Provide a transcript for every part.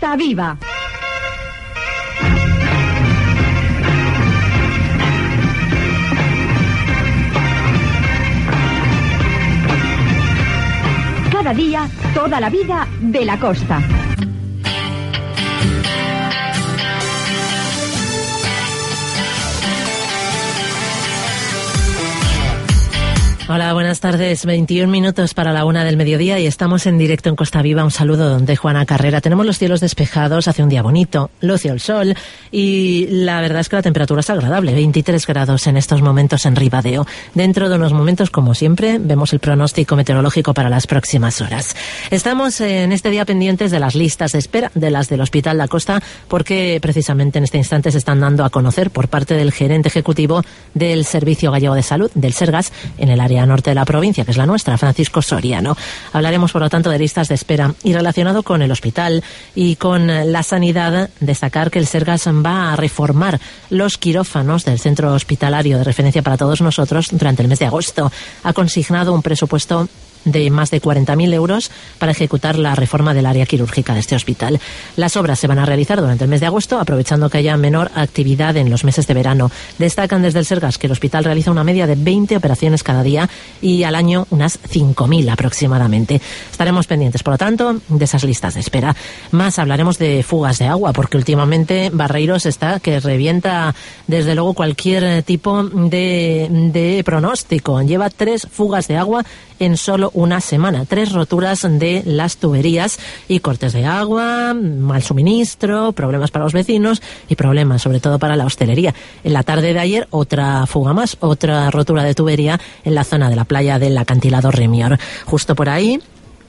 Costa Viva. Cada día, toda la vida de la costa. Hola, buenas tardes. 21 minutos para la 1 del mediodía y estamos en directo en Costa Viva. Un saludo donde Juana Carrera. Tenemos los cielos despejados, hace un día bonito, luce el sol y la verdad es que la temperatura es agradable. 23 grados en estos momentos en Ribadeo. Dentro de unos momentos, como siempre, vemos el pronóstico meteorológico para las próximas horas. Estamos en este día pendientes de las listas de espera, de las del Hospital La Costa, porque precisamente en este instante se están dando a conocer por parte del gerente ejecutivo del Servicio Gallego de Salud, del Sergas, en el área norte de la provincia, que es la nuestra, Francisco Soriano. Hablaremos, por lo tanto, de listas de espera. Y relacionado con el hospital y con la sanidad, destacar que el Sergas va a reformar los quirófanos del centro hospitalario de referencia para todos nosotros durante el mes de agosto. Ha consignado un presupuesto de más de 40.000 euros para ejecutar la reforma del área quirúrgica de este hospital. Las obras se van a realizar durante el mes de agosto, aprovechando que haya menor actividad en los meses de verano. Destacan desde el Sergas que el hospital realiza una media de 20 operaciones cada día y al año unas 5.000 aproximadamente. Estaremos pendientes, por lo tanto, de esas listas de espera. Más hablaremos de fugas de agua, porque últimamente Barreiros está que revienta desde luego cualquier tipo de pronóstico. Lleva 3 fugas de agua en solo una semana, 3 roturas de las tuberías y cortes de agua, mal suministro, problemas para los vecinos y problemas sobre todo para la hostelería. En la tarde de ayer, otra fuga más, otra rotura de tubería en la zona de la playa del acantilado Remior. Justo por ahí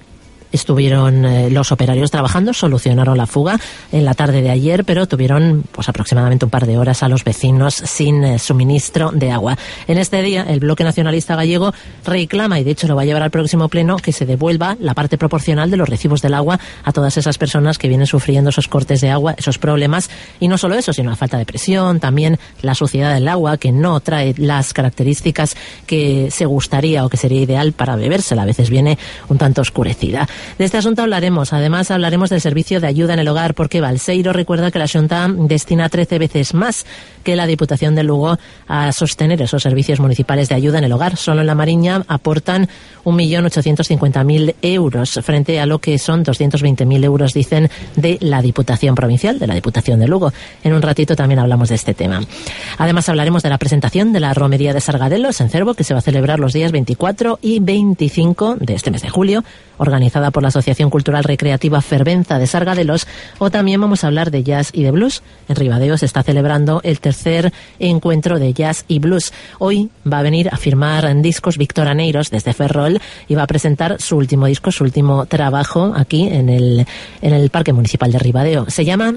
estuvieron los operarios trabajando, solucionaron la fuga en la tarde de ayer, pero tuvieron pues aproximadamente un par de horas a los vecinos sin suministro de agua. En este día, el Bloque Nacionalista Gallego reclama, y de hecho lo va a llevar al próximo pleno, que se devuelva la parte proporcional de los recibos del agua a todas esas personas que vienen sufriendo esos cortes de agua, esos problemas, y no solo eso, sino la falta de presión, también la suciedad del agua, que no trae las características que se gustaría o que sería ideal para bebérsela, a veces viene un tanto oscurecida. De este asunto hablaremos. Además, hablaremos del servicio de ayuda en el hogar, porque Balseiro recuerda que la Xunta destina 13 veces más que la Diputación de Lugo a sostener esos servicios municipales de ayuda en el hogar. Solo en La Mariña aportan 1.850.000 euros, frente a lo que son 220.000 euros, dicen, de la Diputación Provincial, de la Diputación de Lugo. En un ratito también hablamos de este tema. Además, hablaremos de la presentación de la Romería de Sargadelos en Cervo, que se va a celebrar los días 24 y 25 de este mes de julio, organizada por la Asociación Cultural Recreativa Fervenza de Sargadelos. O también vamos a hablar de jazz y de blues. En Ribadeo se está celebrando el tercer encuentro de jazz y blues. Hoy va a venir a firmar discos Víctor Aneiros desde Ferrol y va a presentar su último disco, su último trabajo aquí en el Parque Municipal de Ribadeo. Se llama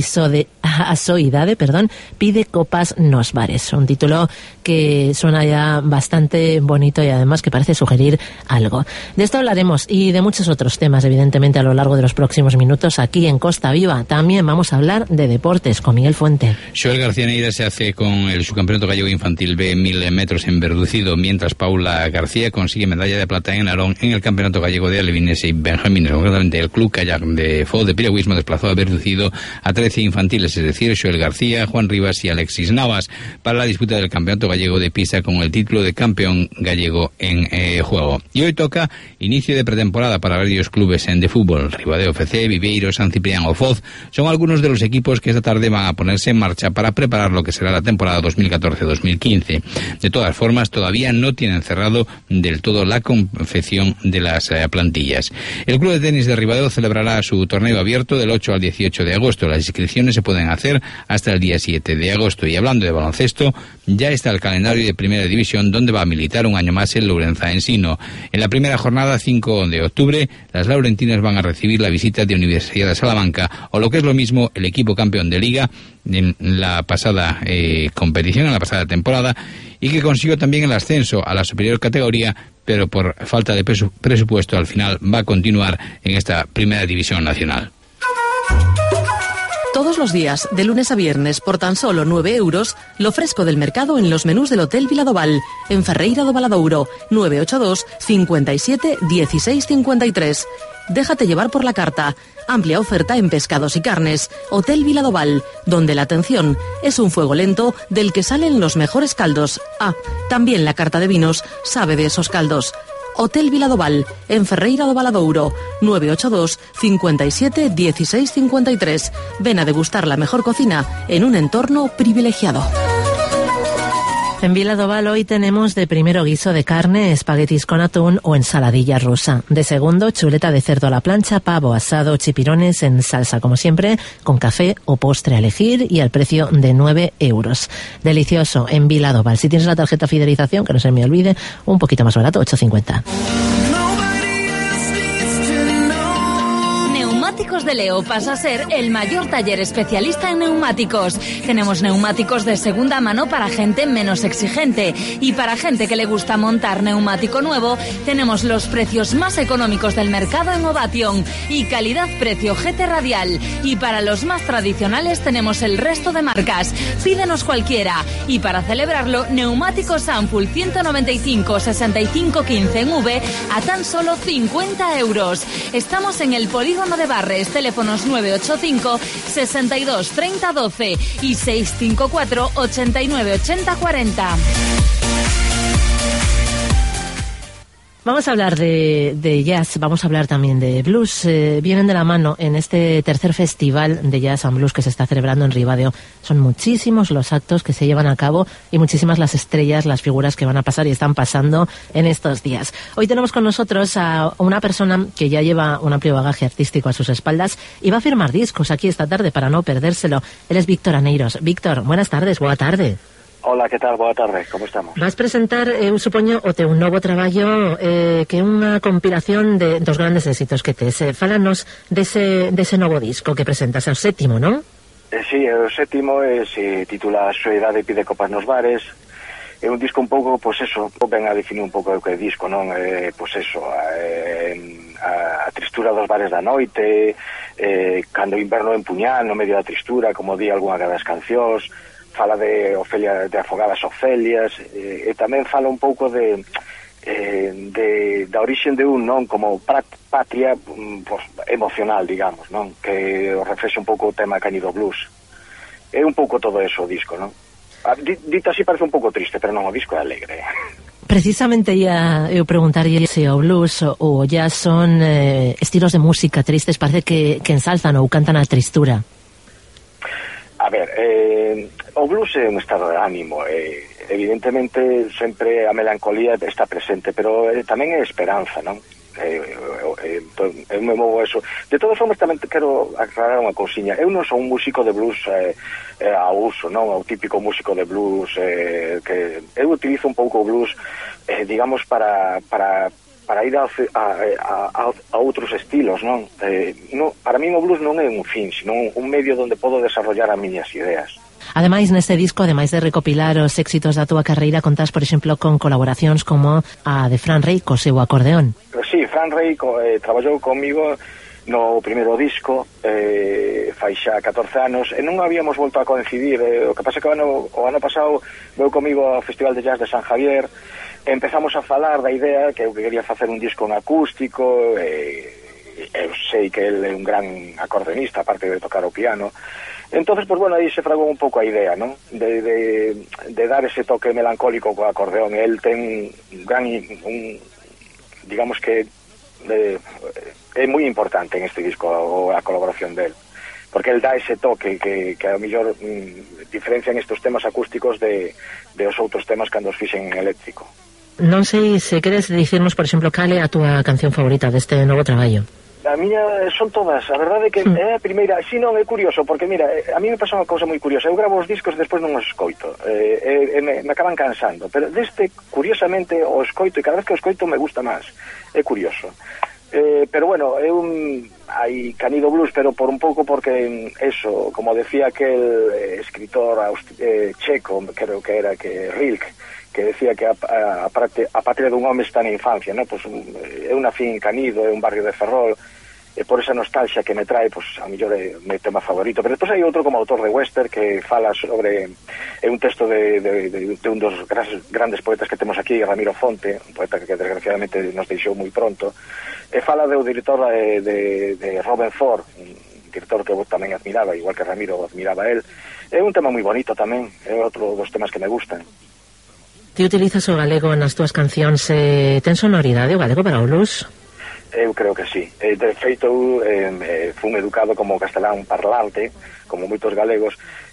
Asoidade, pide copas nos bares. Un título que suena ya bastante bonito y además que parece sugerir algo. De esto hablaremos y de muchos otros temas, evidentemente, a lo largo de los próximos minutos aquí en Costa Viva. También vamos a hablar de deportes con Miguel Fuente. Joel García Neira se hace con el subcampeonato gallego infantil B 1000 metros en verducido, mientras Paula García consigue medalla de plata en Narón en el campeonato gallego de alevines y benjamines. Concretamente, el club kayak de FO de piragüismo desplazó a verducido a 13 infantiles, es decir, Joel García, Juan Rivas y Alexis Navas, para la disputa del campeonato gallego de pista con el título de campeón gallego en juego. Y hoy toca inicio de pretemporada para varios clubes de fútbol. Ribadeo FC, Viveiro, San Ciprián o Foz son algunos de los equipos que esta tarde van a ponerse en marcha para preparar lo que será la temporada 2014-2015. De todas formas, todavía no tienen cerrado del todo la confección de las plantillas. El Club de Tenis de Ribadeo celebrará su torneo abierto del 8 al 18 de agosto. Las inscripciones se pueden hacer hasta el día 7 de agosto. Y hablando de baloncesto, ya está el calendario de Primera División, donde va a militar un año más el Lourenza Ensino. En la primera jornada, 5 de octubre, las laurentinas van a recibir la visita de Universidad de Salamanca, o lo que es lo mismo, el equipo campeón de Liga en la pasada competición, en la pasada temporada, y que consiguió también el ascenso a la superior categoría, pero por falta de presupuesto al final va a continuar en esta Primera División Nacional. Todos los días, de lunes a viernes, por tan solo 9 euros, lo fresco del mercado en los menús del Hotel Viladoval, en Ferreira do Valadouro, 982 57 16 53. Déjate llevar por la carta. Amplia oferta en pescados y carnes. Hotel Viladoval, donde la atención es un fuego lento del que salen los mejores caldos. Ah, también la carta de vinos sabe de esos caldos. Hotel Viladoval, en Ferreira do Valadouro, 982 57 16 53. Ven a degustar la mejor cocina en un entorno privilegiado. En Viladoval hoy tenemos de primero guiso de carne, espaguetis con atún o ensaladilla rusa. De segundo, chuleta de cerdo a la plancha, pavo asado, chipirones en salsa, como siempre, con café o postre a elegir y al precio de 9 euros. Delicioso en Viladoval. Si tienes la tarjeta fidelización, que no se me olvide, un poquito más barato, 8,50. Neumáticos de Leo pasa a ser el mayor taller especialista en neumáticos. Tenemos neumáticos de segunda mano para gente menos exigente y para gente que le gusta montar neumático nuevo, tenemos los precios más económicos del mercado en Ovation y calidad-precio GT Radial. Y para los más tradicionales tenemos el resto de marcas. Pídenos cualquiera. Y para celebrarlo, neumáticos Ampul 195 65 15 en V a tan solo 50 euros. Estamos en el polígono de Barres, teléfonos 985 62 30 12 y 654 89 80 40. Vamos a hablar de jazz, vamos a hablar también de blues. Vienen de la mano en este tercer festival de jazz and blues que se está celebrando en Ribadeo. Son muchísimos los actos que se llevan a cabo y muchísimas las estrellas, las figuras que van a pasar y están pasando en estos días. Hoy tenemos con nosotros a una persona que ya lleva un amplio bagaje artístico a sus espaldas y va a firmar discos aquí esta tarde para no perdérselo. Él es Víctor Aneiros. Víctor, buenas tardes, boa tarde. Hola, que tal? Boa tarde, como estamos? Vas presentar, eu supoño, o teu novo traballo que é unha compilación dos grandes éxitos que tes. Fálanos dese novo disco que presentas, é o sétimo, non? Sí, é o sétimo, se titula Soedade pide copas nos bares. É un disco un pouco, pois eso, ben a definir un pouco o que é disco, non? Pois eso, a tristura dos bares da noite, cando o inverno empuñal no medio da tristura, como di algunha das cancións, fala de Ofelia, de afogadas Ofelias, e tamén fala un pouco da orixe de un, non, como patria pues, emocional, digamos, non, que reflexe un pouco o tema cañido blues. É un pouco todo eso o disco, non? Dito así parece un pouco triste, pero non, o disco é alegre. Precisamente eu preguntarlle se o blues ou o jazz son estilos de música tristes, parece que ensalzan ou cantan a tristura. A ver, o blues é un estado de ánimo, evidentemente sempre a melancolía está presente, pero tamén é esperanza, non? Eu me movo eso. De todas formas tamén quero aclarar unha cousiña. Eu non son un músico de blues ao uso, non? O típico músico de blues que eu utilizo un pouco o blues digamos para ir a outros estilos, non? Para mí o blues non é un fin, sino un medio onde podo desarrollar as miñas ideas. Ademais, neste disco, ademais de recopilar os éxitos da túa carreira, contás, por exemplo, con colaboracións como a de Fran Rey co seu acordeón. Sí, Fran Rey traballou comigo no primeiro disco fai xa 14 anos e non habíamos volto a coincidir. O que pasa que o ano pasado veu comigo ao Festival de Jazz de San Javier e empezamos a falar da idea que eu quería facer un disco en acústico eu sei que ele é un gran acordeonista, aparte de tocar o piano. Entonces, pues bueno, aí se fragou un pouco a idea, ¿no? De dar ese toque melancólico co acordeón. El ten digamos que é moi importante en este disco a colaboración del, porque el dá ese toque que a mellor diferencian estes temas acústicos de os outros temas cando os fixen en eléctrico. Non sei se queres dicirnos, por exemplo, cal é a túa canción favorita deste novo traballo. A miña son todas, a verdade é que é a primeira, si non, é curioso, porque mira, a mí me pasa unha cousa moi curiosa, eu gravo os discos e despois non os escoito, me acaban cansando, pero deste, curiosamente, o escoito, e cada vez que o escoito me gusta máis, é curioso. Pero bueno, é hai canido blues, pero por un pouco porque eso, como decía aquel escritor checo, creo que era Rilke, que decía que a patria dun home está na infancia, ¿no? Pues é unha fin canido, é un barrio de Ferrol, por esa nostalgia que me trae, pues a mellor é o meu tema favorito. Pero depois hai outro como autor de western que fala sobre un texto de un dos grandes poetas que temos aquí, Ramiro Fonte, un poeta que desgraciadamente nos deixou moi pronto, e fala do director de Robin Ford, un director que eu tamén admiraba, igual que Ramiro admiraba a él. É un tema moi bonito tamén, é outro dos temas que me gustan. Ti utilizas o galego nas túas cancións, ten sonoridade o galego para o blues? Eu creo que sí. De feito, fun educado como castelán parlante, como moitos galegos,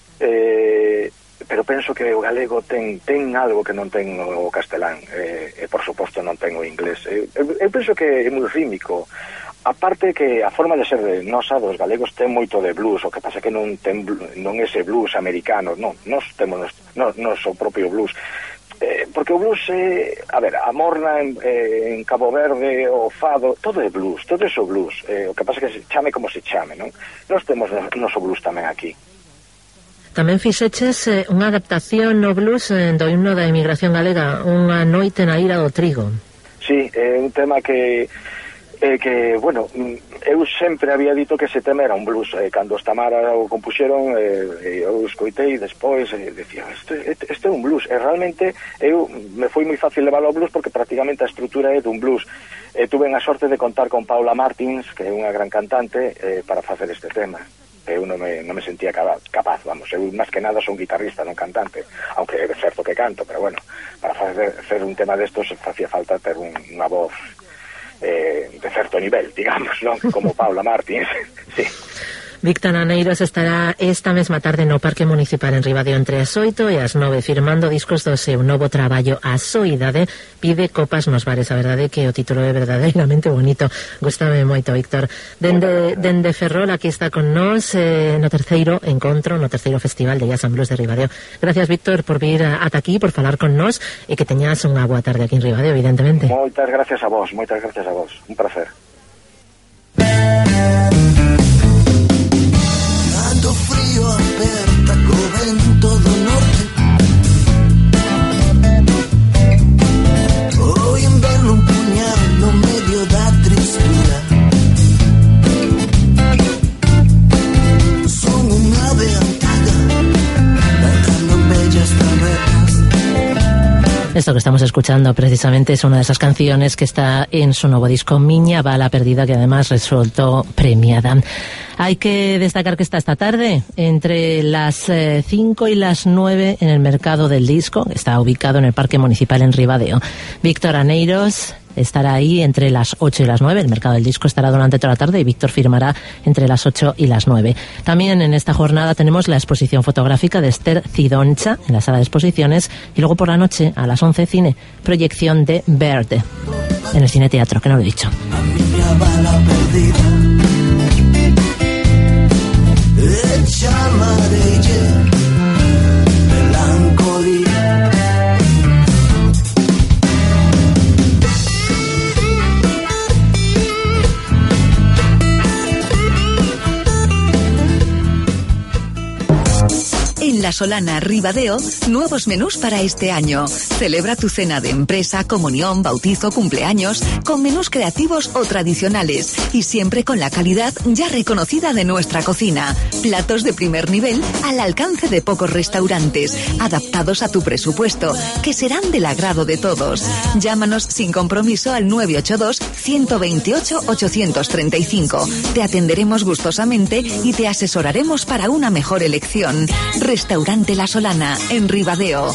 pero penso que o galego ten algo que non ten o castelán, e por suposto non ten o inglés. Eu penso que é moi rímico. Aparte que a forma de ser de nosa, dos galegos, ten moito de blues, o que pasa que non ese blues americano, non, nos temos o propio blues. Porque o blues a morna en Cabo Verde, o fado, todo é blues, todo é o blues, o que pasa que se chame como se chame, non? Nós temos noso blues tamén aquí. Tamén fixeches unha adaptación no blues do himno da emigración galega, Unha noite na ira do trigo. Sí, é un tema que bueno, eu sempre había dito que ese tema era un blues, cando os Tamara o compuxeron, eu escoitei despois, decía, este é un blues, e realmente me foi moi fácil levar ao blues porque prácticamente a estrutura é dun blues. Tuve a sorte de contar con Paula Martins, que é unha gran cantante, para facer este tema. Eu non me sentía capaz, vamos, eu máis que nada son guitarrista, non cantante, aunque é certo que canto, pero bueno, para facer un tema destos facía falta ter unha voz de certo nivel, digamos, non? Como Paula Martins, sí. Víctor Aneiros estará esta mesma tarde no Parque Municipal en Ribadeo entre as 8 e as 9 firmando discos do seu novo traballo A Soidade pide copas nos bares. A verdade é que o título é verdadeiramente bonito, gustame moito, Víctor. Dende Ferrol aquí está con nós no terceiro encontro, no terceiro Festival de Jazz and Blues de Ribadeo. Gracias, Víctor, por vir ata aquí, por falar con nós e que teñas unha boa tarde aquí en Ribadeo, evidentemente. Moitas gracias a vos, un placer. Frío aperta co vento do norte, o inverno un puñal no medio da tristura. Son un ave antiga cantando en bellas tabernas. Esto que estamos escuchando precisamente es una de esas canciones que está en su nuevo disco Miña Bala Perdida, que además resultó premiada. Hay que destacar que está esta tarde entre las 5 y las 9 en el Mercado del Disco, que está ubicado en el Parque Municipal en Ribadeo. Víctor Aneiros estará ahí entre las 8 y las 9. El Mercado del Disco estará durante toda la tarde y Víctor firmará entre las 8 y las 9. También en esta jornada tenemos la exposición fotográfica de Esther Cidoncha en la sala de exposiciones y luego por la noche a las 11 cine, proyección de Verde en el Cine Teatro, que no lo he dicho. En La Solana, Ribadeo, nuevos menús para este año. Celebra tu cena de empresa, comunión, bautizo, cumpleaños, con menús creativos o tradicionales y siempre con la calidad ya reconocida de nuestra cocina. Platos de primer nivel al alcance de pocos restaurantes, adaptados a tu presupuesto, que serán del agrado de todos. Llámanos sin compromiso al 982-128-835. Te atenderemos gustosamente y te asesoraremos para una mejor elección. Restaurante La Solana, en Ribadeo.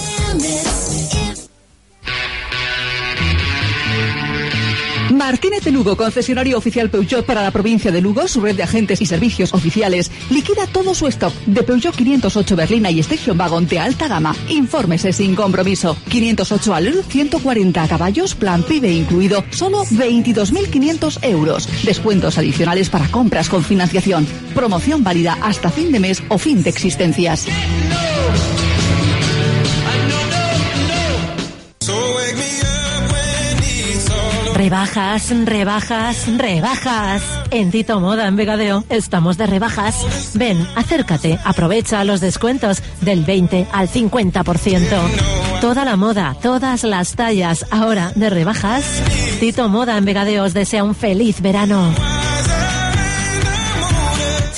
Martínez de Lugo, concesionario oficial Peugeot para la provincia de Lugo, su red de agentes y servicios oficiales, liquida todo su stock de Peugeot 508 berlina y Station Wagon de alta gama. Infórmese sin compromiso. 508 Allure, 140 caballos, plan PIB incluido, solo 22.500 euros. Descuentos adicionales para compras con financiación. Promoción válida hasta fin de mes o fin de existencias. Rebajas, rebajas, rebajas. En Tito Moda, en Vegadeo, estamos de rebajas. Ven, acércate, aprovecha los descuentos del 20 al 50%. Toda la moda, todas las tallas, ahora de rebajas. Tito Moda, en Vegadeo, os desea un feliz verano.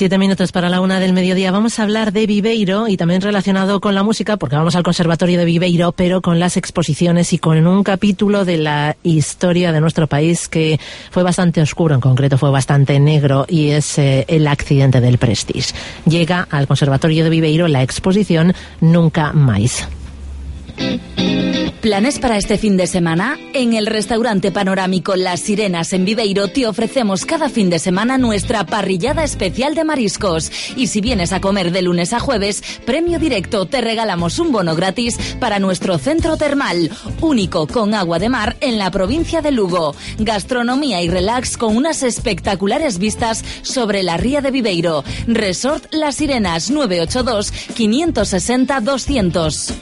7 minutos para la 1 del mediodía. Vamos a hablar de Viveiro y también relacionado con la música, porque vamos al Conservatorio de Viveiro, pero con las exposiciones y con un capítulo de la historia de nuestro país que fue bastante oscuro, en concreto fue bastante negro, y es el accidente del Prestige. Llega al Conservatorio de Viveiro la exposición Nunca Máis. ¿Planes para este fin de semana? En el restaurante panorámico Las Sirenas en Viveiro te ofrecemos cada fin de semana nuestra parrillada especial de mariscos. Y si vienes a comer de lunes a jueves, premio directo, te regalamos un bono gratis para nuestro centro termal, único con agua de mar en la provincia de Lugo. Gastronomía y relax con unas espectaculares vistas sobre la ría de Viveiro. Resort Las Sirenas, 982 560 200.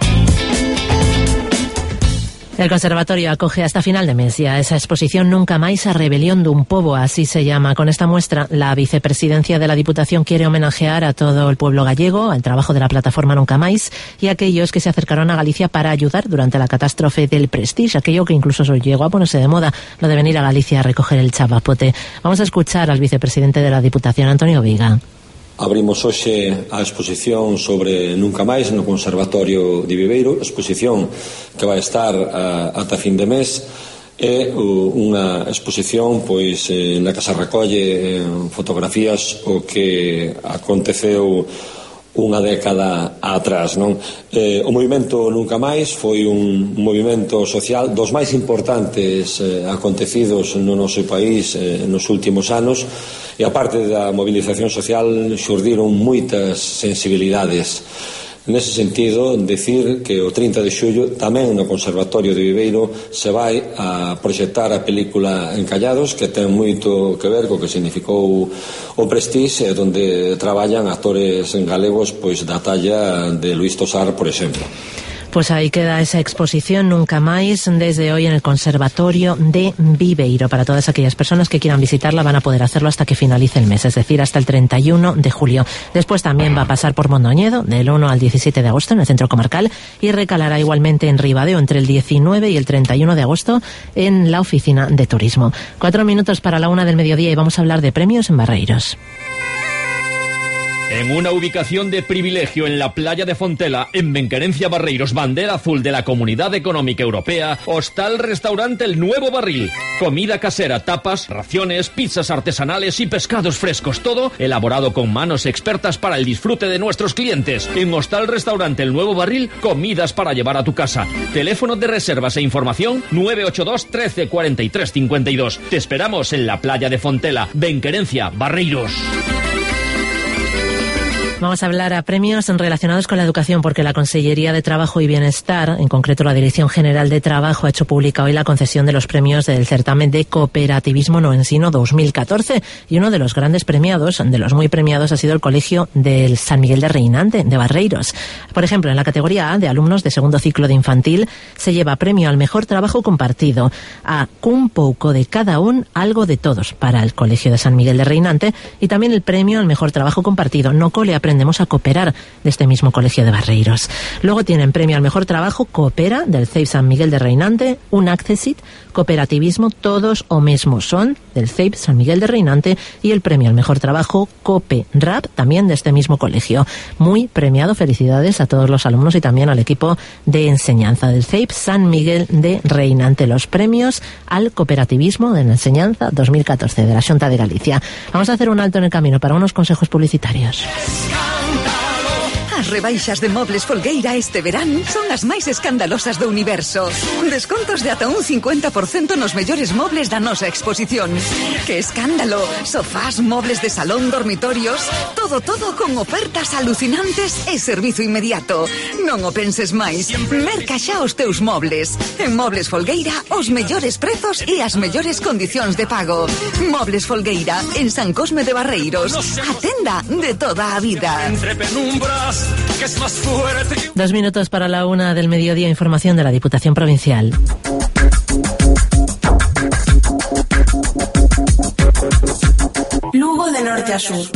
El Conservatorio acoge hasta final de mes ya esa exposición Nunca Máis, a rebelión dun pobo, así se llama. Con esta muestra, la vicepresidencia de la Diputación quiere homenajear a todo el pueblo gallego, al trabajo de la plataforma Nunca Máis y a aquellos que se acercaron a Galicia para ayudar durante la catástrofe del Prestige, aquello que incluso llegó a ponerse de moda, lo de venir a Galicia a recoger el chapapote. Vamos a escuchar al vicepresidente de la Diputación, Antonio Viga. Abrimos hoxe a exposición sobre Nunca Máis no Conservatorio de Viveiro, exposición que vai estar ata fin de mes. É unha exposición pois na que se recolle fotografías o que aconteceu unha década atrás, non? O movimento Nunca Máis foi un movimento social dos máis importantes acontecidos no noso país nos últimos anos, e a parte da movilización social xurdiron moitas sensibilidades. Nese sentido, decir que o 30 de xullo tamén no Conservatorio de Viveiro se vai a proxectar a película Encallados, que ten moito que ver co que significou o Prestige, onde traballan actores galegos pois da talla de Luis Tosar, por exemplo. Pues ahí queda esa exposición Nunca Máis desde hoy en el Conservatorio de Viveiro. Para todas aquellas personas que quieran visitarla van a poder hacerlo hasta que finalice el mes, es decir, hasta el 31 de julio. Después también va a pasar por Mondoñedo del 1 al 17 de agosto en el Centro Comarcal y recalará igualmente en Ribadeo entre el 19 y el 31 de agosto en la Oficina de Turismo. 4 minutos para la 1 del mediodía y vamos a hablar de premios en Barreiros. En una ubicación de privilegio en la playa de Fontela, en Benquerencia Barreiros, bandera azul de la Comunidad Económica Europea, Hostal Restaurante El Nuevo Barril. Comida casera, tapas, raciones, pizzas artesanales y pescados frescos. Todo elaborado con manos expertas para el disfrute de nuestros clientes. En Hostal Restaurante El Nuevo Barril, comidas para llevar a tu casa. Teléfono de reservas e información 982 13 43 52. Te esperamos en la playa de Fontela, Benquerencia Barreiros. Vamos a hablar a premios relacionados con la educación, porque la Consellería de Trabajo y Bienestar, en concreto la Dirección General de Trabajo, ha hecho pública hoy la concesión de los premios del certamen de Cooperativismo no Ensino 2014. Y uno de los grandes premiados, de los muy premiados, ha sido el Colegio del San Miguel de Reinante, de Barreiros. Por ejemplo, en la categoría A de alumnos de segundo ciclo de infantil se lleva premio al mejor trabajo compartido, a cun pouco de cada un, algo de todos, para el Colegio de San Miguel de Reinante, y también el premio al mejor trabajo compartido, No Cole Aprendemos a Cooperar, de este mismo Colegio de Barreiros. Luego tienen premio al mejor trabajo Coopera, del CEIP San Miguel de Reinante, un Accessit, Cooperativismo Todos o Mesmo Son, del CEIP San Miguel de Reinante, y el premio al mejor trabajo Cope Rap, también de este mismo colegio. Muy premiado, felicidades a todos los alumnos y también al equipo de enseñanza del CEIP San Miguel de Reinante. Los premios al cooperativismo de la enseñanza 2014 de la Xunta de Galicia. Vamos a hacer un alto en el camino para unos consejos publicitarios. As rebaixas de Mobles Folgueira este verán son as máis escandalosas do universo. Descontos de ata un 50% nos mellores mobles da nosa exposición. ¡Que escándalo! Sofás, mobles de salón, dormitorios, todo con ofertas alucinantes e servizo inmediato. Non o penses máis. Merca xa os teus mobles. En Mobles Folgueira, os mellores prezos e as mellores condicións de pago. Mobles Folgueira, en San Cosme de Barreiros. A tenda de toda a vida. Entre penumbras, que es más fuerte. 2 minutos para la 1 del mediodía. Información de la Diputación Provincial. Lugo de norte a sur.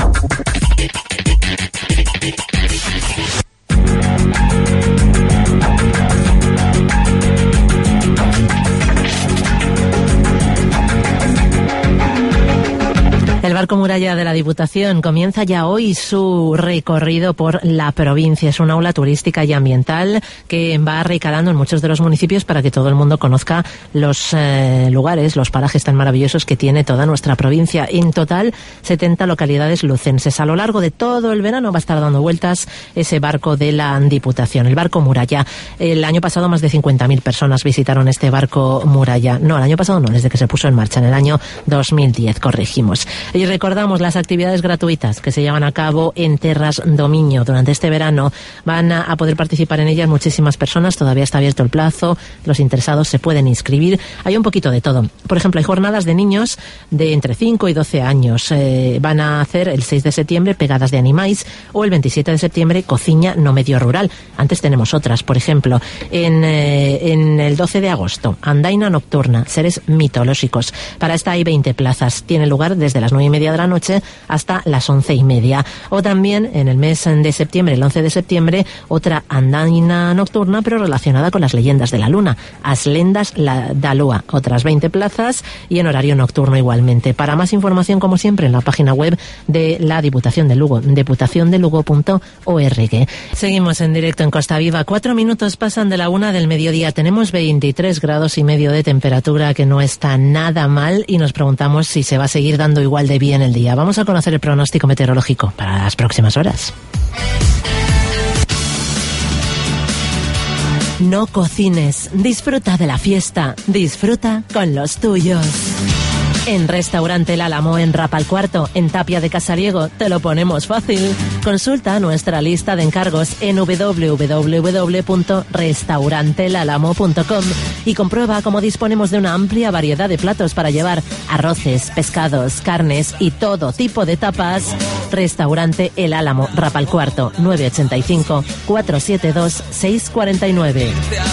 El barco Muralla de la Diputación comienza ya hoy su recorrido por la provincia. Es una aula turística y ambiental que va recalando en muchos de los municipios para que todo el mundo conozca los lugares, los parajes tan maravillosos que tiene toda nuestra provincia. En total, 70 localidades lucenses. A lo largo de todo el verano va a estar dando vueltas ese barco de la Diputación, el barco Muralla. El año pasado más de 50.000 personas visitaron este barco Muralla. No, el año pasado no, desde que se puso en marcha, en el año 2010, corregimos. Y recordamos las actividades gratuitas que se llevan a cabo en Terras do Miño. Durante este verano van a poder participar en ellas muchísimas personas. Todavía está abierto el plazo. Los interesados se pueden inscribir. Hay un poquito de todo. Por ejemplo, hay jornadas de niños de entre 5 y 12 años. Van a hacer el 6 de septiembre pegadas de animais o el 27 de septiembre cociña no medio rural. Antes tenemos otras. Por ejemplo, en el 12 de agosto, andaina nocturna, seres mitológicos. Para esta hay 20 plazas. Tiene lugar desde las 9:30 de la noche hasta las 11:30. O también en el mes de septiembre, el 11 de septiembre, otra andaina nocturna, pero relacionada con las leyendas de la luna. As lendas da lúa. Otras 20 plazas y en horario nocturno igualmente. Para más información, como siempre, en la página web de la Diputación de Lugo, diputaciondelugo.org. Seguimos en directo en Costa Viva. 4 minutos pasan de la 1 del mediodía. Tenemos 23 grados y medio de temperatura, que no está nada mal, y nos preguntamos si se va a seguir dando igual de bien el día. Vamos a conocer el pronóstico meteorológico para las próximas horas. No cocines, disfruta de la fiesta, disfruta con los tuyos. En Restaurante El Álamo, en Rapalcuarto, en Tapia de Casariego, te lo ponemos fácil. Consulta nuestra lista de encargos en www.restauranteelalamo.com y comprueba cómo disponemos de una amplia variedad de platos para llevar arroces, pescados, carnes y todo tipo de tapas. Restaurante El Álamo, Rapalcuarto, 985 472 649.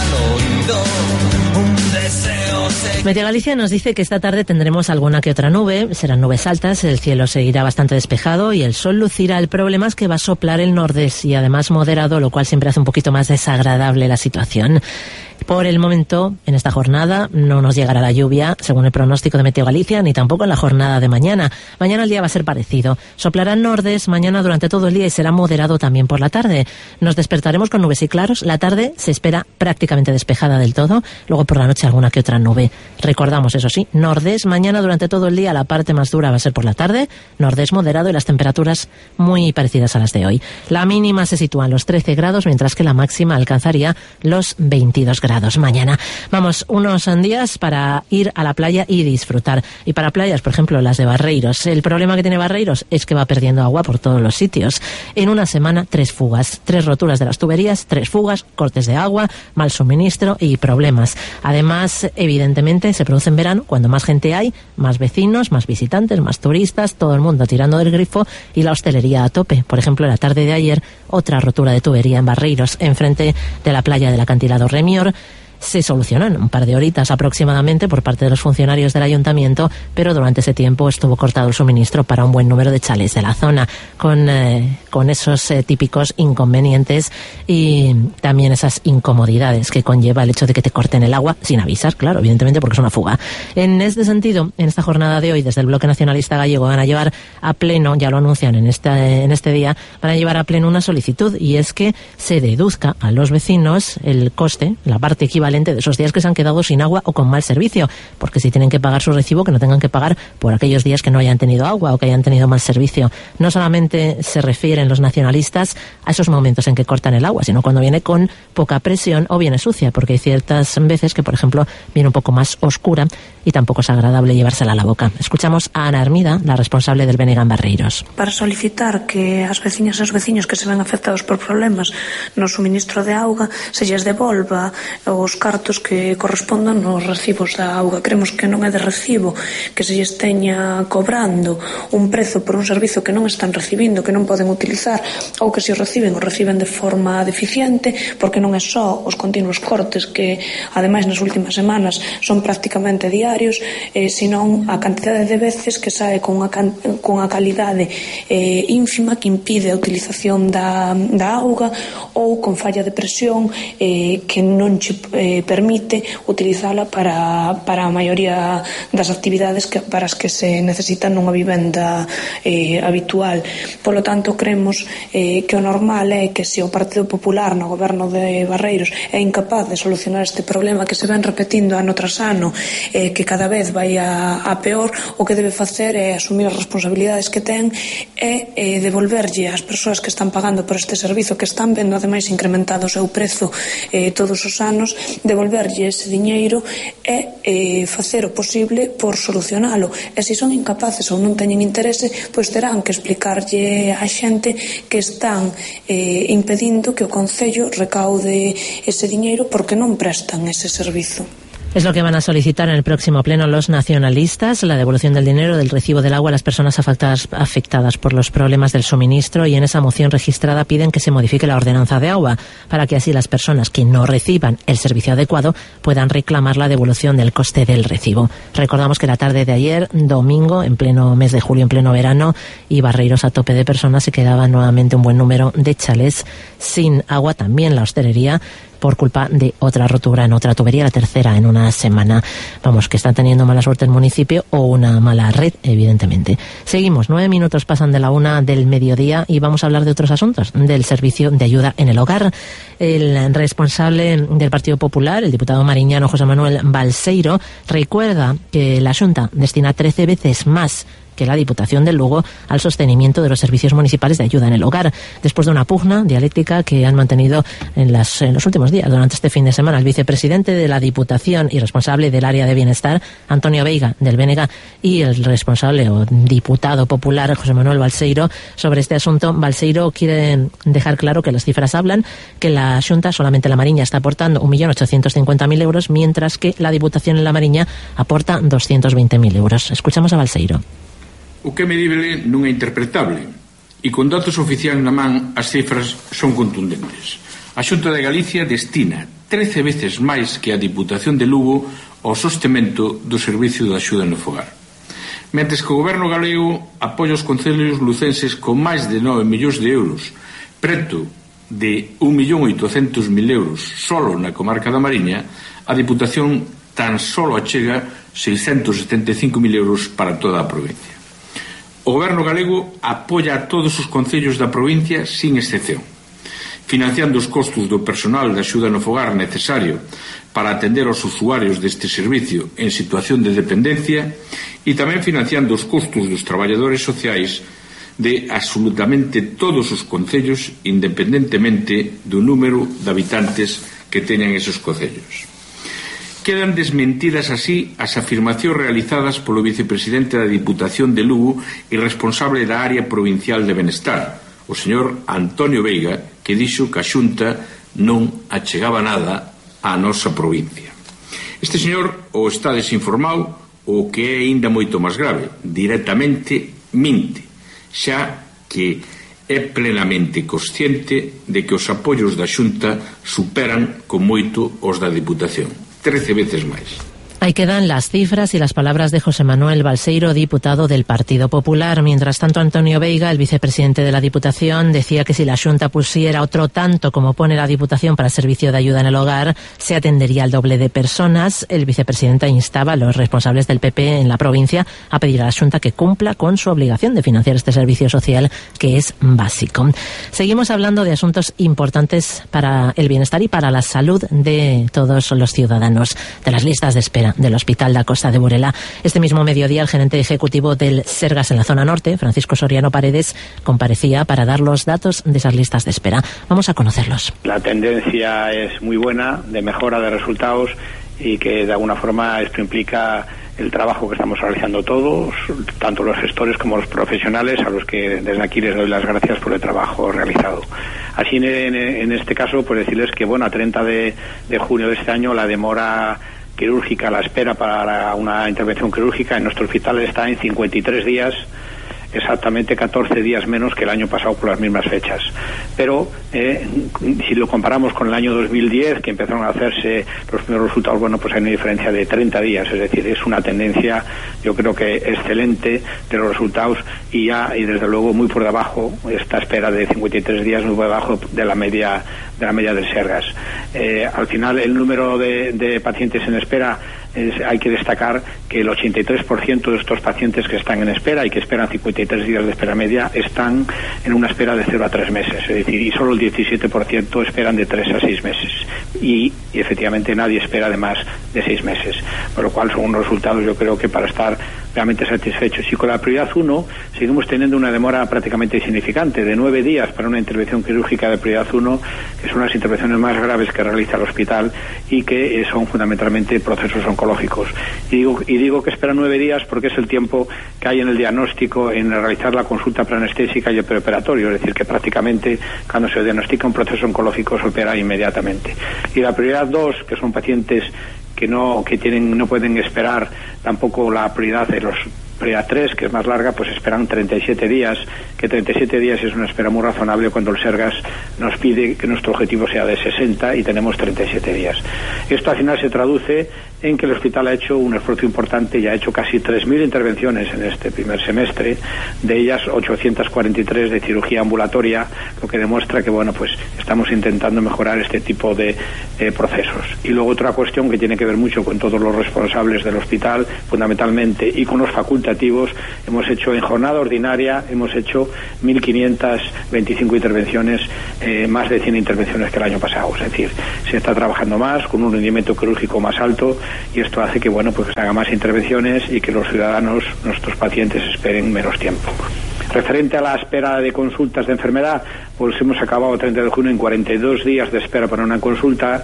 Meteor Galicia nos dice que esta tarde tendremos alguna que otra nube, serán nubes altas, el cielo seguirá bastante despejado y el sol lucirá. El problema es que va a soplar el nordés y además moderado, lo cual siempre hace un poquito más desagradable la situación. Por el momento, en esta jornada, no nos llegará la lluvia, según el pronóstico de Meteo Galicia, ni tampoco en la jornada de mañana. Mañana el día va a ser parecido. Soplarán nordes mañana durante todo el día y será moderado también por la tarde. Nos despertaremos con nubes y claros. La tarde se espera prácticamente despejada del todo. Luego por la noche alguna que otra nube. Recordamos, eso sí, nordés mañana durante todo el día. La parte más dura va a ser por la tarde. Nordés moderado y las temperaturas muy parecidas a las de hoy. La mínima se sitúa en los 13 grados, mientras que la máxima alcanzaría los 22 grados mañana. Vamos, unos días para ir a la playa y disfrutar. Y para playas, por ejemplo, las de Barreiros. El problema que tiene Barreiros es que va perdiendo agua por todos los sitios. En una semana, 3 fugas, 3 roturas de las tuberías, 3 fugas, cortes de agua, mal suministro y problemas. Además, evidentemente, se produce en verano, cuando más gente hay, más vecinos, más visitantes, más turistas, todo el mundo tirando del grifo y la hostelería a tope. Por ejemplo, la tarde de ayer, otra rotura de tubería en Barreiros, enfrente de la playa del acantilado Remior. Se solucionó en un par de horitas aproximadamente por parte de los funcionarios del ayuntamiento, pero durante ese tiempo estuvo cortado el suministro para un buen número de chalés de la zona, con esos típicos inconvenientes y también esas incomodidades que conlleva el hecho de que te corten el agua sin avisar, claro, evidentemente porque es una fuga. En este sentido, en esta jornada de hoy, desde el Bloque Nacionalista Gallego van a llevar a pleno, ya lo anuncian en este día, van a llevar a pleno una solicitud, y es que se deduzca a los vecinos el coste, la parte equivalente de esos días que se han quedado sin agua o con mal servicio, porque si tienen que pagar su recibo, que no tengan que pagar por aquellos días que no hayan tenido agua o que hayan tenido mal servicio. No solamente se refieren los nacionalistas a esos momentos en que cortan el agua, sino cuando viene con poca presión o viene sucia, porque hay ciertas veces que, por ejemplo, viene un poco más oscura y tampoco es agradable llevársela a la boca. Escuchamos a Ana Armida, la responsable del Benegan Barreiros. Para solicitar que as veciñas e os veciños que se ven afectados por problemas no suministro de auga se lles devolva os cartos que correspondan nos recibos da auga. Creemos que non é de recibo que se lles teña cobrando un prezo por un servizo que non están recibindo, que non poden utilizar, ou que se o reciben de forma deficiente, porque non é só os continuos cortes que ademais nas últimas semanas son prácticamente diarios, senón a cantidade de veces que sae con a calidade ínfima que impide a utilización da auga, ou con falla de presión que non che permite utilizala para a maioría das actividades para as que se necesitan nunha vivenda habitual. Polo tanto, creemos que o normal é que se o Partido Popular no goberno de Barreiros é incapaz de solucionar este problema que se ven repetindo ano tras ano, que cada vez vai a peor, o que debe facer é asumir as responsabilidades que ten e devolverlle ás persoas que están pagando por este servizo, que están vendo ademais incrementado o seu prezo todos os anos, devolverlle ese diñeiro e facer o posible por solucionalo. E se son incapaces ou non teñen interese, pois terán que explicarlle á xente que están impedindo que o Concello recaude ese diñeiro porque non prestan ese servizo. Es lo que van a solicitar en el próximo pleno los nacionalistas, la devolución del dinero del recibo del agua a las personas afectadas por los problemas del suministro, y en esa moción registrada piden que se modifique la ordenanza de agua para que así las personas que no reciban el servicio adecuado puedan reclamar la devolución del coste del recibo. Recordamos que la tarde de ayer, domingo, en pleno mes de julio, en pleno verano, y Barreiros a tope de personas, se quedaba nuevamente un buen número de chalés sin agua, también la hostelería, por culpa de otra rotura en otra tubería, la tercera en una semana. Vamos, que está teniendo mala suerte el municipio o una mala red, evidentemente. Seguimos, 9 minutos pasan de la 1 del mediodía y vamos a hablar de otros asuntos, del servicio de ayuda en el hogar. El responsable del Partido Popular, el diputado mariñano José Manuel Balseiro, recuerda que la Xunta destina 13 veces más que la Diputación de Lugo al sostenimiento de los servicios municipales de ayuda en el hogar, después de una pugna dialéctica que han mantenido en los últimos días, durante este fin de semana, el vicepresidente de la Diputación y responsable del área de bienestar, Antonio Veiga, del BNG, y el responsable o diputado popular, José Manuel Balseiro. Sobre este asunto, Balseiro quiere dejar claro que las cifras hablan, que la Xunta, solamente la Mariña, está aportando 1.850.000 euros, mientras que la Diputación en la Mariña aporta 220.000 euros. Escuchamos a Balseiro. O que é medible non é interpretable, e con datos oficiais na man as cifras son contundentes. A Xunta de Galicia destina 13 veces máis que a Diputación de Lugo ao sostemento do servicio de axuda no fogar. Mentres que o Goberno galego apoia os concellos lucenses con máis de 9 millóns de euros, preto de 1.800.000 euros solo na comarca da Mariña, a Diputación tan solo achega 675.000 euros para toda a provincia. O Goberno galego apoia a todos os concellos da provincia sin excepción, financiando os costos do personal de axuda no fogar necesario para atender aos usuarios deste servicio en situación de dependencia e tamén financiando os costos dos traballadores sociais de absolutamente todos os concellos, independentemente do número de habitantes que teñan esos concellos. Quedan desmentidas así as afirmacións realizadas polo vicepresidente da Diputación de Lugo e responsable da área provincial de Benestar, o señor Antonio Veiga, que dixo que a Xunta non achegaba nada á nosa provincia. Este señor ou está desinformado ou, que é aínda moito máis grave, directamente minte, xa que é plenamente consciente de que os apoios da Xunta superan con moito os da Diputación. 13 veces máis. Ahí quedan las cifras y las palabras de José Manuel Balseiro, diputado del Partido Popular. Mientras tanto, Antonio Veiga, el vicepresidente de la Diputación, decía que si la Xunta pusiera otro tanto como pone la Diputación para el servicio de ayuda en el hogar, se atendería al doble de personas. El vicepresidente instaba a los responsables del PP en la provincia a pedir a la Xunta que cumpla con su obligación de financiar este servicio social, que es básico. Seguimos hablando de asuntos importantes para el bienestar y para la salud de todos los ciudadanos, de las listas de espera del Hospital da Costa de Burela. Este mismo mediodía, el gerente ejecutivo del Sergas en la zona norte, Francisco Soriano Paredes, comparecía para dar los datos de esas listas de espera. Vamos a conocerlos. La tendencia es muy buena, de mejora de resultados, y que de alguna forma esto implica el trabajo que estamos realizando todos, tanto los gestores como los profesionales, a los que desde aquí les doy las gracias por el trabajo realizado. Así en este caso, pues decirles que bueno, a 30 de junio de este año la demora quirúrgica, la espera para una intervención quirúrgica en nuestro hospital está en 53 días, exactamente 14 días menos que el año pasado por las mismas fechas. Pero si lo comparamos con el año 2010, que empezaron a hacerse los primeros resultados, bueno, pues hay una diferencia de 30 días, es decir, es una tendencia, yo creo que excelente de los resultados, y desde luego muy por debajo, esta espera de 53 días muy por debajo de la media de la media del Sergas. Al final, el número de pacientes en espera, hay que destacar que el 83% de estos pacientes que están en espera y que esperan 53 días de espera media están en una espera de 0 a 3 meses, es decir, y solo el 17% esperan de 3 a 6 meses. Y efectivamente nadie espera de más de 6 meses, por lo cual son unos resultados, yo creo que para estar realmente satisfechos. Y con la prioridad 1 seguimos teniendo una demora prácticamente insignificante, de 9 días para una intervención quirúrgica de prioridad 1, que son las intervenciones más graves que realiza el hospital y que son fundamentalmente procesos oncológicos. Y digo que espera 9 días porque es el tiempo que hay en el diagnóstico, en realizar la consulta preanestésica y el preoperatorio, es decir, que prácticamente cuando se diagnostica un proceso oncológico se opera inmediatamente. Y la prioridad 2, que son pacientes que no pueden esperar tampoco la prioridad de los prioridad 3, que es más larga, pues esperan 37 días, que 37 días es una espera muy razonable cuando el Sergas nos pide que nuestro objetivo sea de 60 y tenemos 37 días. Esto al final se traduce en que el hospital ha hecho un esfuerzo importante y ha hecho casi 3.000 intervenciones en este primer semestre, de ellas 843 de cirugía ambulatoria, lo que demuestra que pues estamos intentando mejorar este tipo de procesos. Y luego otra cuestión que tiene que ver mucho con todos los responsables del hospital, fundamentalmente, y con los facultativos, hemos hecho en jornada ordinaria, hemos hecho 1.525 intervenciones, más de 100 intervenciones que el año pasado, es decir, se está trabajando más, con un rendimiento quirúrgico más alto, y esto hace que que se hagan más intervenciones y que los ciudadanos, nuestros pacientes, esperen menos tiempo. Referente a la espera de consultas de enfermedad, pues hemos acabado el 30 de junio en 42 días de espera para una consulta,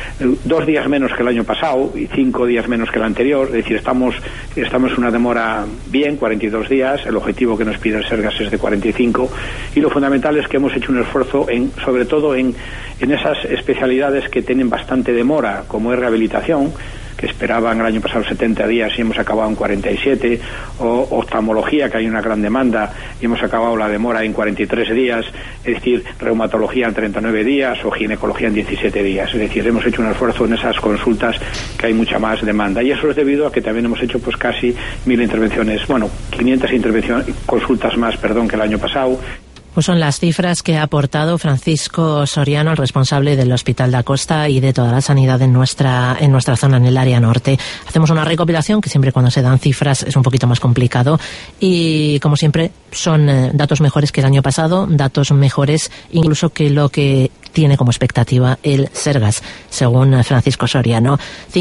2 días menos que el año pasado y 5 días menos que el anterior, es decir, estamos en una demora bien, 42 días, el objetivo que nos pide el Sergas es de 45, y lo fundamental es que hemos hecho un esfuerzo sobre todo en esas especialidades que tienen bastante demora, como es rehabilitación, que esperaban el año pasado 70 días y hemos acabado en 47, o oftalmología, que hay una gran demanda y hemos acabado la demora en 43 días, es decir, reumatología en 39 días o ginecología en 17 días, es decir, hemos hecho un esfuerzo en esas consultas que hay mucha más demanda, y eso es debido a que también hemos hecho casi 1.000 intervenciones, 500 consultas más, que el año pasado. Pues son las cifras que ha aportado Francisco Soriano, el responsable del Hospital da Costa y de toda la sanidad en nuestra zona, en el área norte. Hacemos una recopilación que siempre cuando se dan cifras es un poquito más complicado y, como siempre, son datos mejores que el año pasado, datos mejores incluso que lo que tiene como expectativa el Sergas, según Francisco Soriano.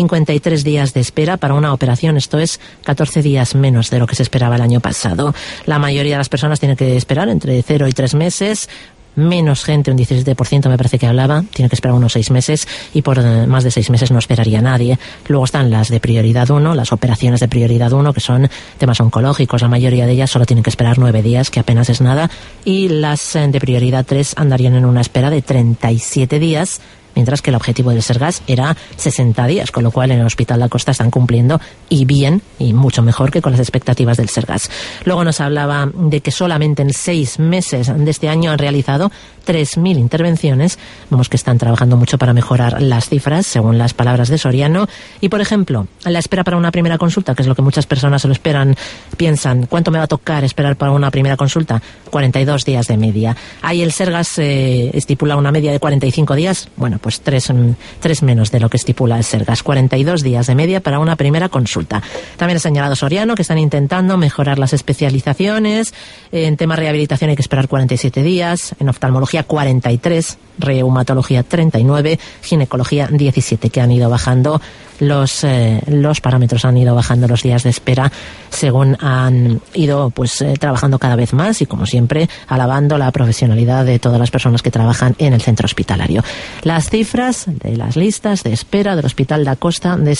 53 días de espera para una operación, esto es 14 días menos de lo que se esperaba el año pasado. La mayoría de las personas tienen que esperar entre 0 y 3 meses. Menos gente, un 17% me parece que hablaba, tiene que esperar unos 6 meses y por más de 6 meses no esperaría nadie. Luego están las de prioridad 1, las operaciones de prioridad 1, que son temas oncológicos, la mayoría de ellas solo tienen que esperar 9 días, que apenas es nada, y las de prioridad 3 andarían en una espera de 37 días, mientras que el objetivo del Sergas era 60 días, con lo cual en el Hospital da Costa están cumpliendo, y bien, y mucho mejor que con las expectativas del Sergas. Luego nos hablaba de que solamente en 6 meses de este año han realizado 3.000 intervenciones. Vemos que están trabajando mucho para mejorar las cifras, según las palabras de Soriano. Y, por ejemplo, la espera para una primera consulta, que es lo que muchas personas se lo esperan, piensan, ¿cuánto me va a tocar esperar para una primera consulta? 42 días de media. Ahí el Sergas estipula una media de 45 días, pues 3 menos de lo que estipula el Sergas. 42 días de media para una primera consulta. También ha señalado Soriano que están intentando mejorar las especializaciones. En tema rehabilitación hay que esperar 47 días, en oftalmología 43, reumatología 39, ginecología 17, que han ido bajando los parámetros, han ido bajando los días de espera según han ido trabajando cada vez más, y como siempre alabando la profesionalidad de todas las personas que trabajan en el centro hospitalario. Las cifras de las listas de espera del Hospital da Costa de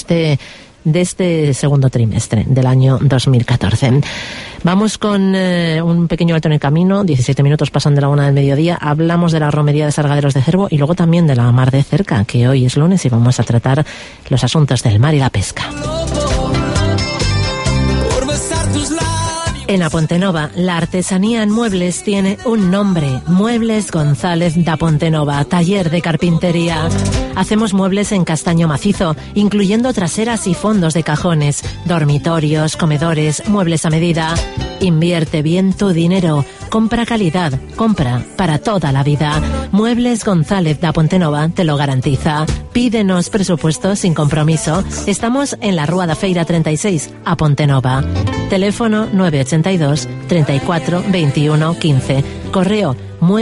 este segundo trimestre del año 2014. Vamos con un pequeño alto en el camino. 17 minutos pasan de la 1 del mediodía. Hablamos de la romería de Sargaderos de Cervo y luego también de la mar de cerca, que hoy es lunes y vamos a tratar los asuntos del mar y la pesca. En Apontenova, la artesanía en muebles tiene un nombre: Muebles González da Pontenova, taller de carpintería. Hacemos muebles en castaño macizo, incluyendo traseras y fondos de cajones, dormitorios, comedores, muebles a medida. Invierte bien tu dinero. Compra calidad, compra para toda la vida. Muebles González da Pontenova te lo garantiza. Pídenos presupuesto sin compromiso. Estamos en la Rúa da Feira 36, a Pontenova. Teléfono 982 34 21 15. Correo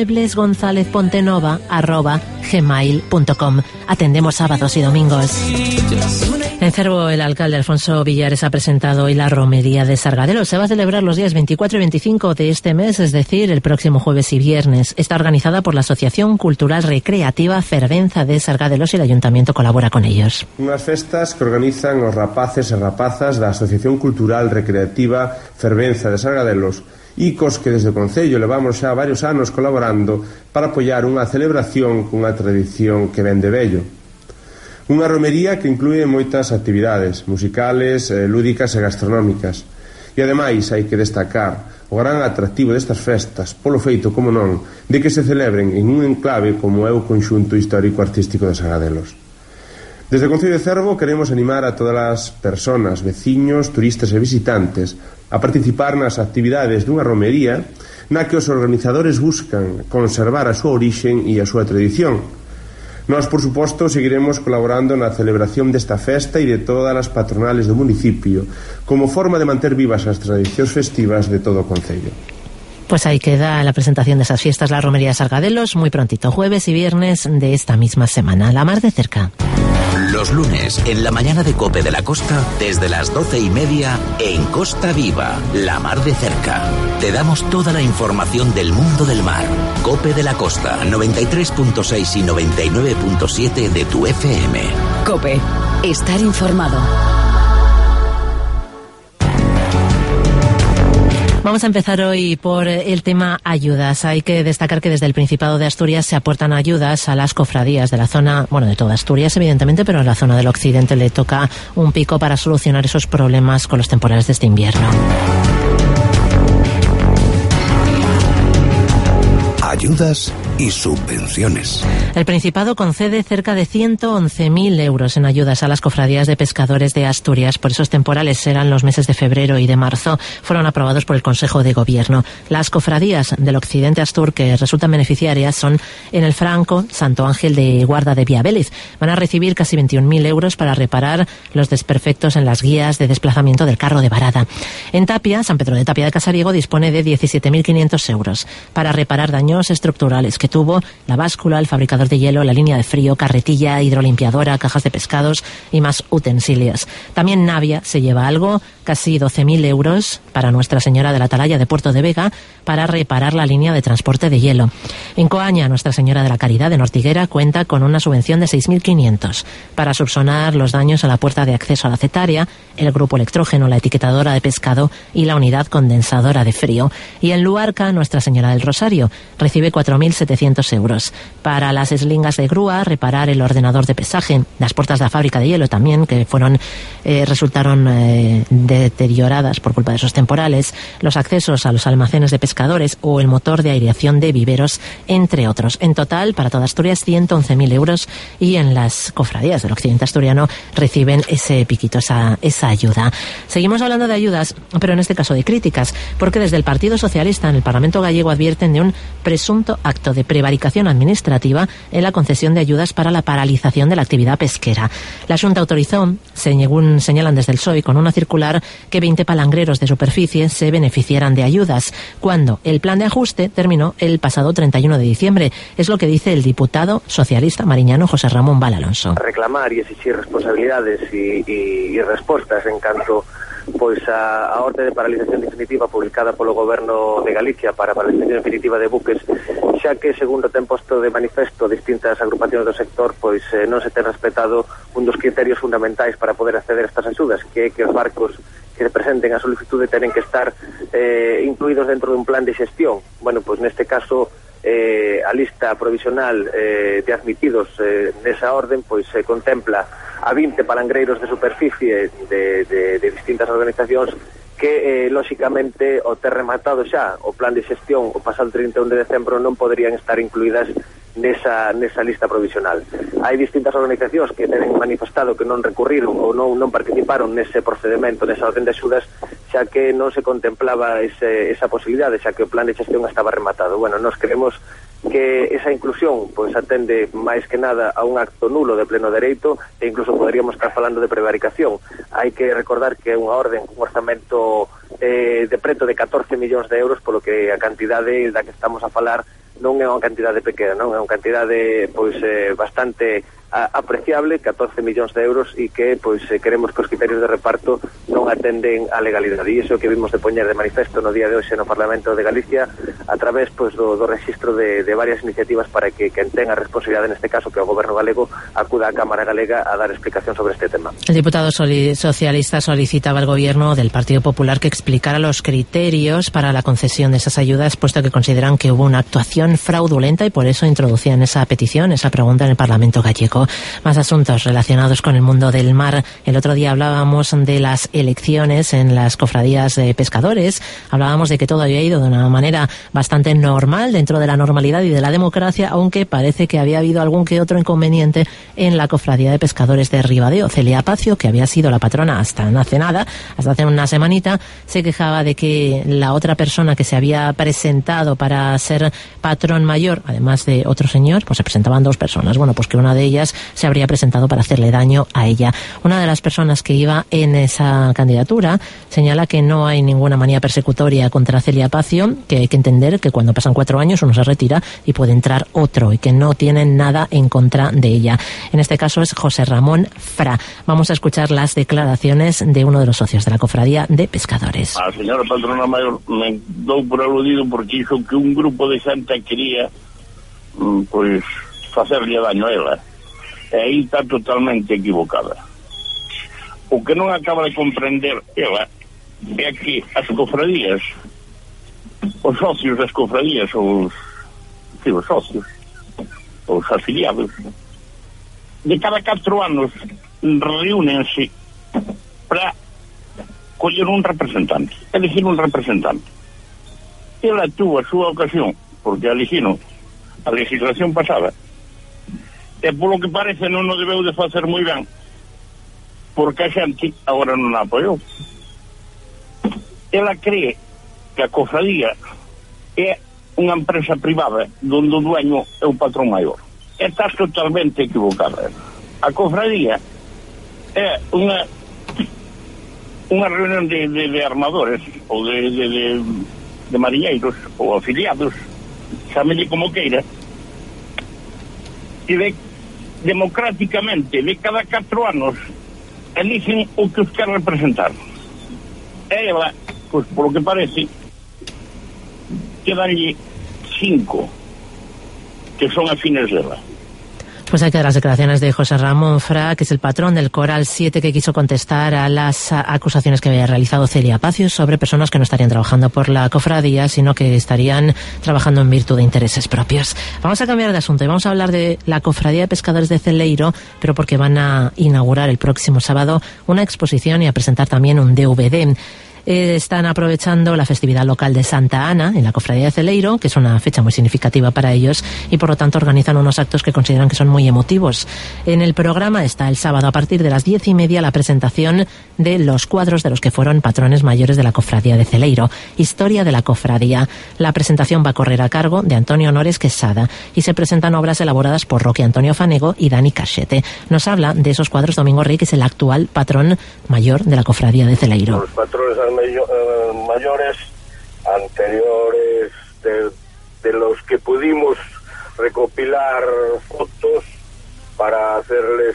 mueblesgonzalezpontenova@gmail.com. Atendemos sábados y domingos. En Cervo, el alcalde Alfonso Villares ha presentado hoy la romería de Sargadelos. Se va a celebrar los días 24 y 25 de este mes, es decir, el próximo jueves y viernes. Está organizada por la Asociación Cultural Recreativa Fervenza de Sargadelos y el Ayuntamiento colabora con ellos. Unhas festas que organizan os rapaces e rapazas da Asociación Cultural Recreativa Fervenza de Sargadelos e cos que desde o Concello levamos xa varios anos colaborando para apoiar unha celebración cunha tradición que vén de vello. Unha romería que inclúe moitas actividades musicales, lúdicas e gastronómicas. E ademais hai que destacar o gran atractivo destas festas polo feito, como non, de que se celebren en un enclave como é o conxunto histórico-artístico de Sargadelos. Desde o Concello de Cervo queremos animar a todas as persoas, veciños, turistas e visitantes a participar nas actividades dunha romería na que os organizadores buscan conservar a súa orixen e a súa tradición. Nós, por suposto, seguiremos colaborando na celebración desta festa e de todas as patronales do municipio como forma de manter vivas as tradicións festivas de todo o Concello. Pues ahí queda la presentación de esas fiestas, la romería de Sargadelos, muy prontito, jueves y viernes de esta misma semana. La mar de cerca. Los lunes, en la mañana de COPE de la Costa, desde las 12:30, en Costa Viva, la mar de cerca. Te damos toda la información del mundo del mar. COPE de la Costa, 93.6 y 99.7 de tu FM. COPE, estar informado. Vamos a empezar hoy por el tema ayudas. Hay que destacar que desde el Principado de Asturias se aportan ayudas a las cofradías de la zona, bueno, de toda Asturias evidentemente, pero en la zona del occidente le toca un pico para solucionar esos problemas con los temporales de este invierno. Ayudas y subvenciones. El Principado concede cerca de 111.000 euros en ayudas a las cofradías de pescadores de Asturias. Por esos temporales serán los meses de febrero y de marzo. Fueron aprobados por el Consejo de Gobierno. Las cofradías del occidente astur que resultan beneficiarias son en el Franco, Santo Ángel de Guarda de Viabéliz. Van a recibir casi 21.000 euros para reparar los desperfectos en las guías de desplazamiento del carro de varada. En Tapia, San Pedro de Tapia de Casariego dispone de 17.500 euros para reparar daños estructurales que tuvo la báscula, el fabricador de hielo, la línea de frío, carretilla, hidrolimpiadora, cajas de pescados y más utensilios. También Navia se lleva algo, casi 12.000 euros para Nuestra Señora de la Atalaya de Puerto de Vega para reparar la línea de transporte de hielo. En Coaña, Nuestra Señora de la Caridad de Nortiguera cuenta con una subvención de 6.500 para subsanar los daños a la puerta de acceso a la Cetaria, el grupo electrógeno, la etiquetadora de pescado y la unidad condensadora de frío. Y en Luarca, Nuestra Señora del Rosario recibe 4.700 euros para las eslingas de grúa, reparar el ordenador de pesaje, las puertas de la fábrica de hielo también, que resultaron deterioradas por culpa de esos temporales, los accesos a los almacenes de pescadores o el motor de aireación de viveros, entre otros. En total, para toda Asturias, 111.000 euros, y en las cofradías del occidente asturiano reciben ese piquito, esa ayuda. Seguimos hablando de ayudas, pero en este caso de críticas, porque desde el Partido Socialista en el Parlamento gallego advierten de un presunto acto de prevaricación administrativa en la concesión de ayudas para la paralización de la actividad pesquera. La Xunta autorizó, según señalan desde el PSOE, con una circular, que 20 palangreros de superficie se beneficiaran de ayudas, cuando el plan de ajuste terminó el pasado 31 de diciembre. Es lo que dice el diputado socialista mariñano José Ramón Val Alonso. Reclamar y exigir responsabilidades y respostas en canto pois a orde de paralización definitiva publicada polo Goberno de Galicia para a paralización definitiva de buques, xa que, segundo ten posto de manifesto distintas agrupacións do sector, pois non se ten respetado un dos criterios fundamentais para poder acceder a estas axudas, que é que os barcos que presenten a solicitude tenen que estar incluídos dentro dun plan de xestión. Bueno, pois neste caso a lista provisional de admitidos nesa orden pois se contempla a 20 palangreiros de superficie de distintas organizacións que lóxicamente ao ter rematado xa o plan de xestión o pasado 31 de decembro non poderían estar incluídas nesa lista provisional. Hai distintas organizacións que tenen manifestado que non recurriron ou non participaron nese procedimento, nesa orden de axudas, xa que non se contemplaba esa posibilidade, xa que o plan de xestión estaba rematado. Bueno, nos creemos que esa inclusión pois atende máis que nada a un acto nulo de pleno dereito, e incluso poderíamos estar falando de prevaricación. Hai que recordar que é unha orden con un orzamento de preto de 14 millóns de euros, polo que a cantidade da que estamos a falar non é unha cantidade pequena, non é unha cantidade pois bastante apreciable, 14 millóns de euros, e que pois queremos que os criterios de reparto non atenden á legalidade, e iso que vimos de poñer de manifesto no día de hoxe no Parlamento de Galicia a través pois do registro de varias iniciativas para que quen ten a responsabilidade neste caso, que é o Goberno galego, acuda á Cámara Galega a dar explicación sobre este tema. El diputado socialista solicitaba al Gobierno del Partido Popular que explicara los criterios para la concesión de esas ayudas, puesto que consideran que hubo una actuación fraudulenta, y por eso introducían esa petición, esa pregunta en el Parlamento gallego. Más asuntos relacionados con el mundo del mar. El otro día hablábamos de las elecciones en las cofradías de pescadores. Hablábamos de que todo había ido de una manera bastante normal, dentro de la normalidad y de la democracia, aunque parece que había habido algún que otro inconveniente en la cofradía de pescadores de Ribadeo. Celia Apacio, que había sido la patrona hasta hace nada, hasta hace una semanita, se quejaba de que la otra persona que se había presentado para ser patrón mayor, además de otro señor, pues se presentaban dos personas. Bueno, pues que una de ellas se habría presentado para hacerle daño a ella. Una de las personas que iba en esa candidatura señala que no hay ninguna manía persecutoria contra Celia Apacio, que hay que entender que cuando pasan 4 años uno se retira y puede entrar otro, y que no tienen nada en contra de ella. En este caso es José Ramón Fra. Vamos a escuchar las declaraciones de uno de los socios de la cofradía de pescadores. A señora patrona maior me dou por aludido porque hizo que un grupo de xente quería pois facerlle daño a ela. E aí está totalmente equivocada. O que non acaba de comprender ela é que as cofradías, os socios das cofradías, os socios, os afiliados, de cada 4 anos reúnense para coller un representante, elegir un representante. Ela tuvo a súa ocasión, porque elegino a legislación pasada, e polo que parece non o debeu de facer moi ben, porque a xente agora non a apoiou. Ela cree que a cofradía é unha empresa privada donde o dueño é o patrón maior. Está totalmente equivocada. A cofradía é unha reunión de armadores ou de mariñeiros ou afiliados, chámelle como queira, e democráticamente de cada 4 anos eligen o que os quer representar. E ela, pois polo que parece, quedanlle 5 que son afines dela. Pues hay que dar las declaraciones de José Ramón Fra, que es el patrón del Coral 7, que quiso contestar a las acusaciones que había realizado Celia Apacio sobre personas que no estarían trabajando por la cofradía, sino que estarían trabajando en virtud de intereses propios. Vamos a cambiar de asunto y vamos a hablar de la Cofradía de Pescadores de Celeiro, pero porque van a inaugurar el próximo sábado una exposición y a presentar también un DVD. Están aprovechando la festividad local de Santa Ana en la Cofradía de Celeiro, que es una fecha muy significativa para ellos, y por lo tanto organizan unos actos que consideran que son muy emotivos. En el programa está el sábado a partir de las 10:30 la presentación de los cuadros de los que fueron patrones mayores de la Cofradía de Celeiro, Historia de la Cofradía. La presentación va a correr a cargo de Antonio Honores Quesada y se presentan obras elaboradas por Roque Antonio Fanego y Dani Cachete. Nos habla de esos cuadros Domingo Rey, que es el actual patrón mayor de la Cofradía de Celeiro. Los patrones mayores anteriores de los que pudimos recopilar fotos para hacerles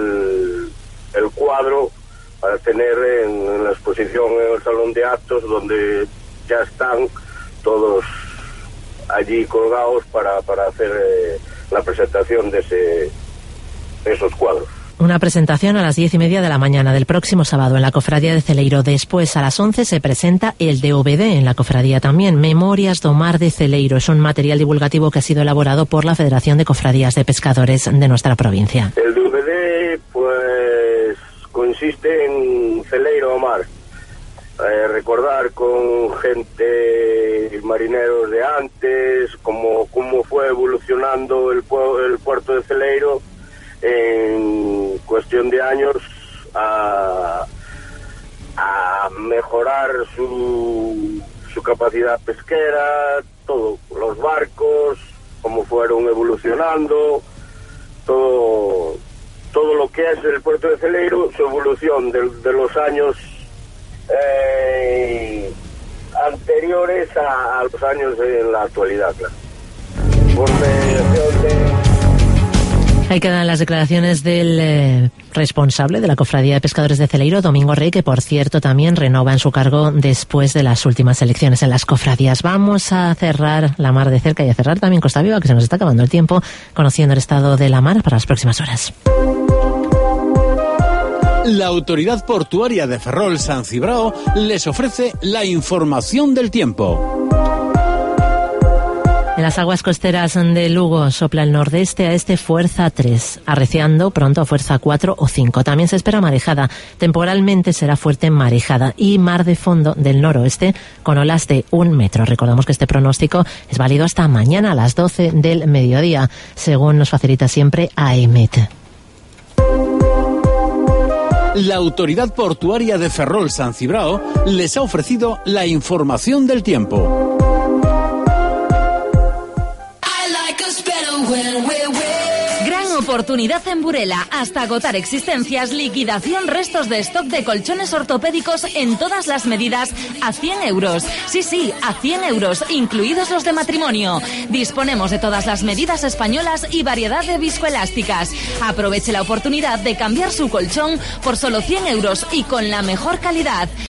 el cuadro, para tener en la exposición en el salón de actos, donde ya están todos allí colgados para hacer la presentación de esos cuadros. Una presentación a las 10:30 de la mañana del próximo sábado en la Cofradía de Celeiro. Después, a las 11, se presenta el DVD en la cofradía también. Memorias do Mar de Celeiro. Es un material divulgativo que ha sido elaborado por la Federación de Cofradías de Pescadores de nuestra provincia. El DVD, pues, consiste en Celeiro ao mar. Recordar con gente, marineros de antes, cómo fue evolucionando el puerto de Celeiro en cuestión de años a mejorar su capacidad pesquera, todo, los barcos, cómo fueron evolucionando, todo lo que es el puerto de Celeiro, su evolución de los años anteriores a los años en la actualidad, claro. Por mediación de... Ahí quedan las declaraciones del responsable de la Cofradía de Pescadores de Celeiro, Domingo Rey, que por cierto también renova en su cargo después de las últimas elecciones en las cofradías. Vamos a cerrar la mar de cerca y a cerrar también Costa Viva, que se nos está acabando el tiempo, conociendo el estado de la mar para las próximas horas. La Autoridad Portuaria de Ferrol San Cibrao les ofrece la información del tiempo. En las aguas costeras de Lugo sopla el nordeste a este fuerza 3, arreciando pronto a fuerza 4 o 5. También se espera marejada. Temporalmente será fuerte marejada y mar de fondo del noroeste con olas de 1 metro. Recordamos que este pronóstico es válido hasta mañana a las 12 del mediodía, según nos facilita siempre AEMET. La Autoridad Portuaria de Ferrol San Cibrao les ha ofrecido la información del tiempo. Gran oportunidad en Burela. Hasta agotar existencias, liquidación restos de stock de colchones ortopédicos en todas las medidas a 100 euros. Sí, a 100 euros, incluidos los de matrimonio. Disponemos de todas las medidas españolas y variedad de viscoelásticas. Aproveche la oportunidad de cambiar su colchón por solo 100 euros y con la mejor calidad.